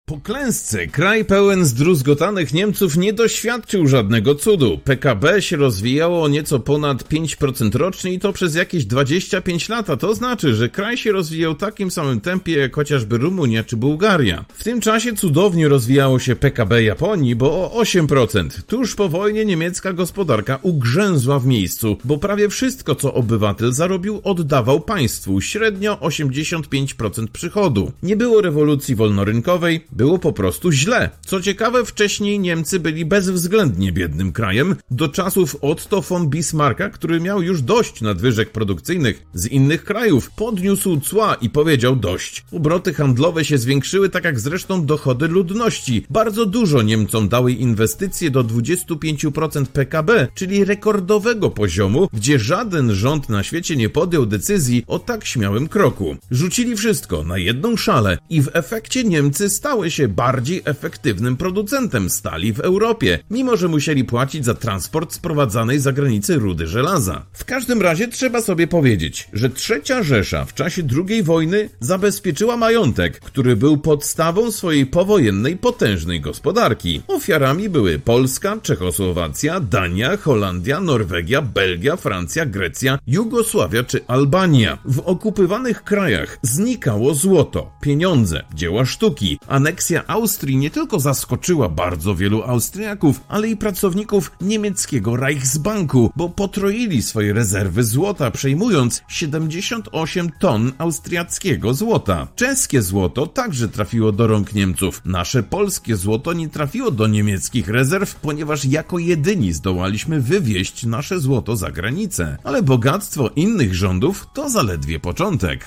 Po klęsce kraj pełen zdruzgotanych Niemców nie doświadczył żadnego cudu. PKB się rozwijało o nieco ponad 5% rocznie i to przez jakieś 25 lat, a to znaczy, że kraj się rozwijał w takim samym tempie jak chociażby Rumunia czy Bułgaria. W tym czasie cudownie rozwijało się PKB Japonii, bo o 8%. Tuż po wojnie niemiecka gospodarka ugrzęzła w miejscu, bo prawie wszystko, co obywatel zarobił, oddawał państwu, średnio 85% przychodu. Nie było rewolucji wolnorynkowej, było po prostu źle. Co ciekawe, wcześniej Niemcy byli bezwzględnie biednym krajem, do czasów Otto von Bismarcka, który miał już dość nadwyżek produkcyjnych z innych krajów, podniósł cła i powiedział dość. Obroty handlowe się zwiększyły, tak jak zresztą dochody ludności. Bardzo dużo Niemcom dały inwestycje do 25% PKB, czyli rekordowego poziomu, gdzie żaden rząd na świecie nie podjął decyzji o tak śmiałym kroku. Rzucili wszystko na jedną szalę i w efekcie Niemcy stały się bardziej efektywnym producentem stali w Europie, mimo że musieli płacić za transport sprowadzanej za granicę rudy żelaza. W każdym razie trzeba sobie powiedzieć, że III Rzesza w czasie II wojny zabezpieczyła majątek, który był podstawą swojej powojennej potężnej gospodarki. Ofiarami były Polska, Czechosłowacja, Dania, Holandia, Norwegia, Belgia, Francja, Grecja, Jugosławia czy Albania. W okupywanych krajach znikało złoto, pieniądze, dzieła sztuki. Aneksja Austrii nie tylko zaskoczyła bardzo wielu Austriaków, ale i pracowników niemieckiego Reichsbanku, bo potroili swoje rezerwy złota, przejmując 78 ton austriackiego złota. Czeskie złoto także trafiło do rąk Niemców. Nasze polskie złoto nie trafiło do niemieckich rezerw, ponieważ jako jedyni zdołaliśmy wywieźć nasze złoto za granicę. Ale bogactwo innych rządów to zaledwie początek.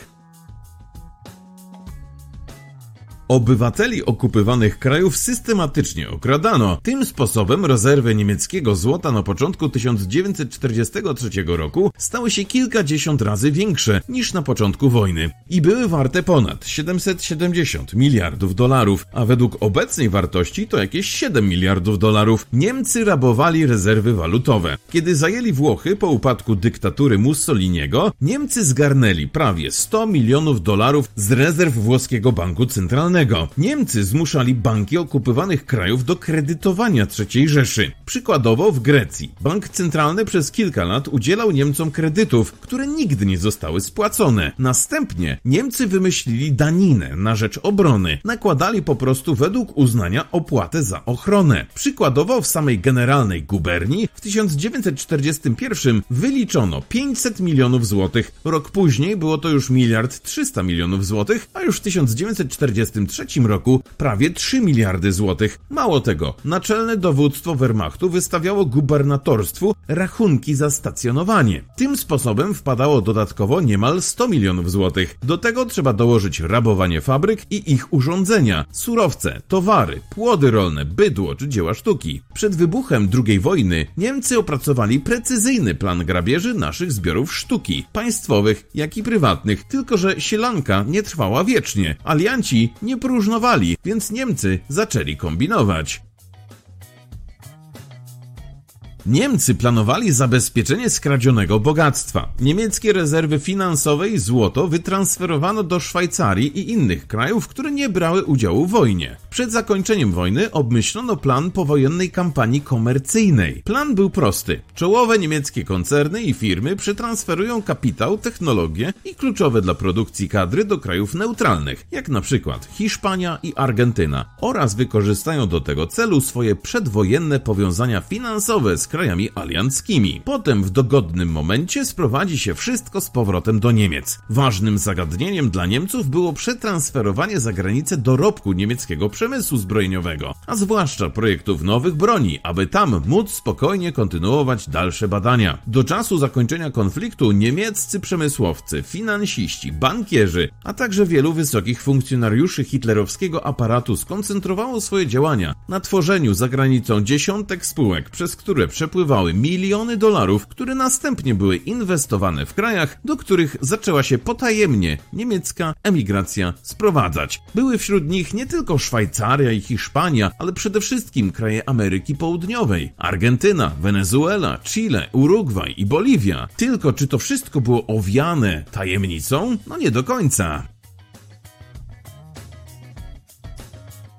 Obywateli okupywanych krajów systematycznie okradano. Tym sposobem rezerwy niemieckiego złota na początku 1943 roku stały się kilkadziesiąt razy większe niż na początku wojny i były warte ponad 770 miliardów dolarów, a według obecnej wartości to jakieś 7 miliardów dolarów. Niemcy rabowali rezerwy walutowe. Kiedy zajęli Włochy po upadku dyktatury Mussoliniego, Niemcy zgarnęli prawie 100 milionów dolarów z rezerw włoskiego banku centralnego. Niemcy zmuszali banki okupywanych krajów do kredytowania III Rzeszy. Przykładowo w Grecji bank centralny przez kilka lat udzielał Niemcom kredytów, które nigdy nie zostały spłacone. Następnie Niemcy wymyślili daninę na rzecz obrony. Nakładali po prostu według uznania opłatę za ochronę. Przykładowo w samej generalnej guberni w 1941 wyliczono 500 milionów złotych. Rok później było to już 1 300 000 000 złotych, a już w 1943 roku prawie 3 miliardy złotych. Mało tego, naczelne dowództwo Wehrmachtu wystawiało gubernatorstwu rachunki za stacjonowanie. Tym sposobem wpadało dodatkowo niemal 100 milionów złotych. Do tego trzeba dołożyć rabowanie fabryk i ich urządzenia, surowce, towary, płody rolne, bydło czy dzieła sztuki. Przed wybuchem II wojny Niemcy opracowali precyzyjny plan grabieży naszych zbiorów sztuki, państwowych jak i prywatnych, tylko że sielanka nie trwała wiecznie. Alianci nie próżnowali, więc Niemcy zaczęli kombinować. Niemcy planowali zabezpieczenie skradzionego bogactwa. Niemieckie rezerwy finansowe i złoto wytransferowano do Szwajcarii i innych krajów, które nie brały udziału w wojnie. Przed zakończeniem wojny obmyślono plan powojennej kampanii komercyjnej. Plan był prosty. Czołowe niemieckie koncerny i firmy przetransferują kapitał, technologię i kluczowe dla produkcji kadry do krajów neutralnych, jak na przykład Hiszpania i Argentyna, oraz wykorzystają do tego celu swoje przedwojenne powiązania finansowe z krajami alianckimi. Potem w dogodnym momencie sprowadzi się wszystko z powrotem do Niemiec. Ważnym zagadnieniem dla Niemców było przetransferowanie za granicę dorobku niemieckiego przemysłu zbrojeniowego, a zwłaszcza projektów nowych broni, aby tam móc spokojnie kontynuować dalsze badania. Do czasu zakończenia konfliktu niemieccy przemysłowcy, finansiści, bankierzy, a także wielu wysokich funkcjonariuszy hitlerowskiego aparatu skoncentrowało swoje działania na tworzeniu za granicą dziesiątek spółek, przez które przepływały miliony dolarów, które następnie były inwestowane w krajach, do których zaczęła się potajemnie niemiecka emigracja sprowadzać. Były wśród nich nie tylko Szwajcaria i Hiszpania, ale przede wszystkim kraje Ameryki Południowej, Argentyna, Wenezuela, Chile, Urugwaj i Boliwia. Tylko czy to wszystko było owiane tajemnicą? No nie do końca.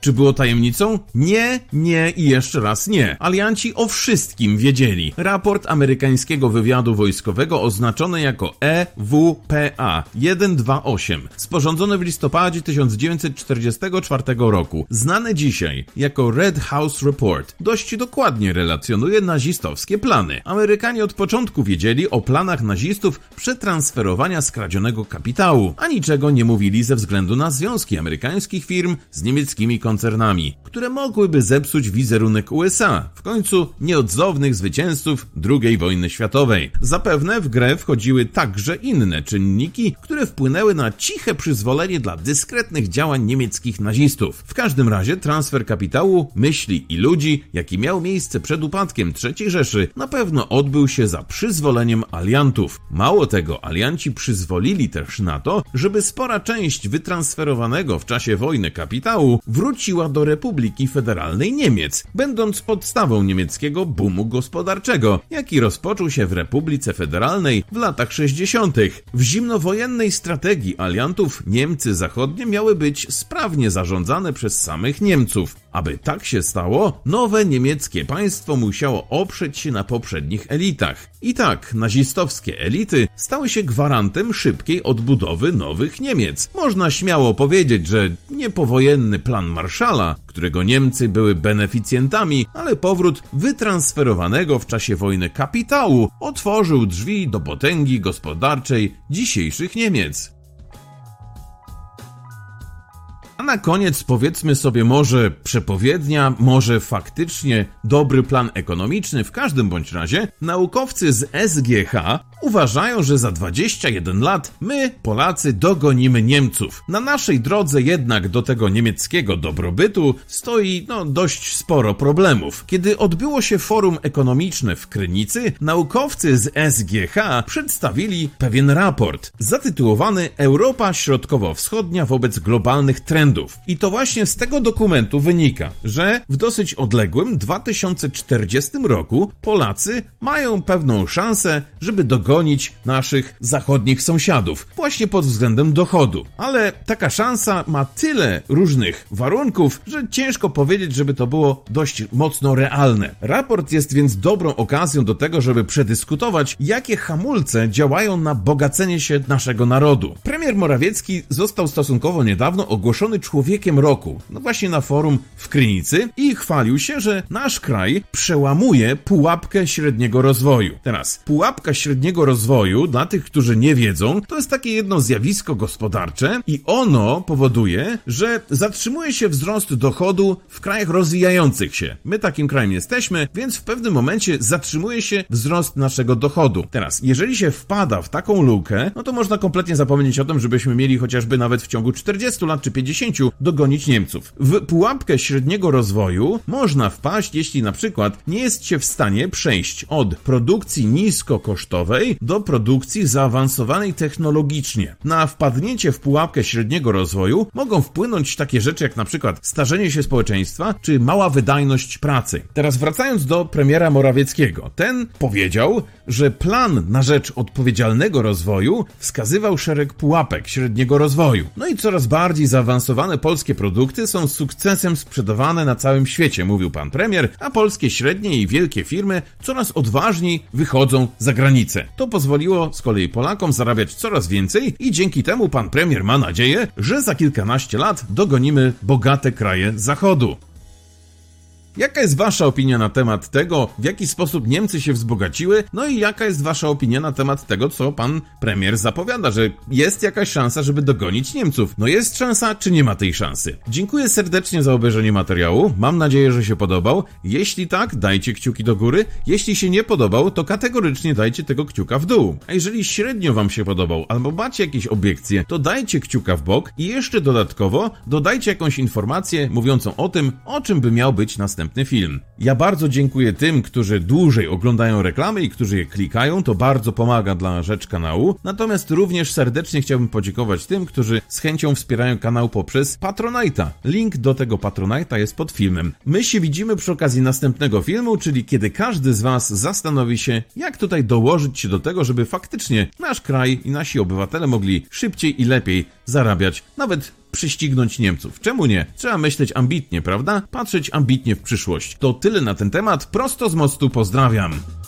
Czy było tajemnicą? Nie, nie i jeszcze raz nie. Alianci o wszystkim wiedzieli. Raport amerykańskiego wywiadu wojskowego oznaczony jako EWPA 128, sporządzony w listopadzie 1944 roku, znany dzisiaj jako Red House Report, dość dokładnie relacjonuje nazistowskie plany. Amerykanie od początku wiedzieli o planach nazistów przetransferowania skradzionego kapitału, a niczego nie mówili ze względu na związki amerykańskich firm z niemieckimi koncernami, które mogłyby zepsuć wizerunek USA, w końcu nieodzownych zwycięzców II wojny światowej. Zapewne w grę wchodziły także inne czynniki, które wpłynęły na ciche przyzwolenie dla dyskretnych działań niemieckich nazistów. W każdym razie transfer kapitału, myśli i ludzi, jaki miał miejsce przed upadkiem III Rzeszy, na pewno odbył się za przyzwoleniem aliantów. Mało tego, alianci przyzwolili też na to, żeby spora część wytransferowanego w czasie wojny kapitału wróciła do Republiki Federalnej Niemiec, będąc podstawą niemieckiego boomu gospodarczego, jaki rozpoczął się w Republice Federalnej w latach 60. W zimnowojennej strategii aliantów Niemcy zachodnie miały być sprawnie zarządzane przez samych Niemców. Aby tak się stało, nowe niemieckie państwo musiało oprzeć się na poprzednich elitach. I tak, nazistowskie elity stały się gwarantem szybkiej odbudowy nowych Niemiec. Można śmiało powiedzieć, że nie powojenny plan Marszala, którego Niemcy były beneficjentami, ale powrót wytransferowanego w czasie wojny kapitału otworzył drzwi do potęgi gospodarczej dzisiejszych Niemiec. A na koniec powiedzmy sobie może przepowiednia, może faktycznie dobry plan ekonomiczny, w każdym bądź razie naukowcy z SGH uważają, że za 21 lat my, Polacy, dogonimy Niemców. Na naszej drodze jednak do tego niemieckiego dobrobytu stoi dość sporo problemów. Kiedy odbyło się forum ekonomiczne w Krynicy, naukowcy z SGH przedstawili pewien raport zatytułowany Europa Środkowo-Wschodnia wobec globalnych trendów. I to właśnie z tego dokumentu wynika, że w dosyć odległym 2040 roku Polacy mają pewną szansę, żeby dogonić naszych zachodnich sąsiadów, właśnie pod względem dochodu. Ale taka szansa ma tyle różnych warunków, że ciężko powiedzieć, żeby to było dość mocno realne. Raport jest więc dobrą okazją do tego, żeby przedyskutować, jakie hamulce działają na bogacenie się naszego narodu. Premier Morawiecki został stosunkowo niedawno ogłoszony człowiekiem roku, właśnie na forum w Krynicy i chwalił się, że nasz kraj przełamuje pułapkę średniego rozwoju. Teraz, pułapka średniego rozwoju, dla tych, którzy nie wiedzą, to jest takie jedno zjawisko gospodarcze i ono powoduje, że zatrzymuje się wzrost dochodu w krajach rozwijających się. My takim krajem jesteśmy, więc w pewnym momencie zatrzymuje się wzrost naszego dochodu. Teraz, jeżeli się wpada w taką lukę, to można kompletnie zapomnieć o tym, żebyśmy mieli chociażby nawet w ciągu 40 lat czy 50 dogonić Niemców. W pułapkę średniego rozwoju można wpaść, jeśli na przykład nie jest się w stanie przejść od produkcji niskokosztowej do produkcji zaawansowanej technologicznie. Na wpadnięcie w pułapkę średniego rozwoju mogą wpłynąć takie rzeczy jak na przykład starzenie się społeczeństwa czy mała wydajność pracy. Teraz wracając do premiera Morawieckiego. Ten powiedział, że plan na rzecz odpowiedzialnego rozwoju wskazywał szereg pułapek średniego rozwoju. I coraz bardziej zaawansowane polskie produkty są z sukcesem sprzedawane na całym świecie, mówił pan premier, a polskie średnie i wielkie firmy coraz odważniej wychodzą za granicę. To pozwoliło z kolei Polakom zarabiać coraz więcej i dzięki temu pan premier ma nadzieję, że za kilkanaście lat dogonimy bogate kraje Zachodu. Jaka jest wasza opinia na temat tego, w jaki sposób Niemcy się wzbogaciły? I jaka jest wasza opinia na temat tego, co pan premier zapowiada, że jest jakaś szansa, żeby dogonić Niemców? Jest szansa, czy nie ma tej szansy? Dziękuję serdecznie za obejrzenie materiału. Mam nadzieję, że się podobał. Jeśli tak, dajcie kciuki do góry. Jeśli się nie podobał, to kategorycznie dajcie tego kciuka w dół. A jeżeli średnio wam się podobał, albo macie jakieś obiekcje, to dajcie kciuka w bok i jeszcze dodatkowo dodajcie jakąś informację mówiącą o tym, o czym by miał być następny film. Ja bardzo dziękuję tym, którzy dłużej oglądają reklamy i którzy je klikają, to bardzo pomaga dla rzecz kanału. Natomiast również serdecznie chciałbym podziękować tym, którzy z chęcią wspierają kanał poprzez Patronite'a. Link do tego Patronite'a jest pod filmem. My się widzimy przy okazji następnego filmu, czyli kiedy każdy z was zastanowi się, jak tutaj dołożyć się do tego, żeby faktycznie nasz kraj i nasi obywatele mogli szybciej i lepiej zarabiać, nawet przyścignąć Niemców. Czemu nie? Trzeba myśleć ambitnie, prawda? Patrzeć ambitnie w przyszłość. To tyle na ten temat. Prosto z mostu pozdrawiam.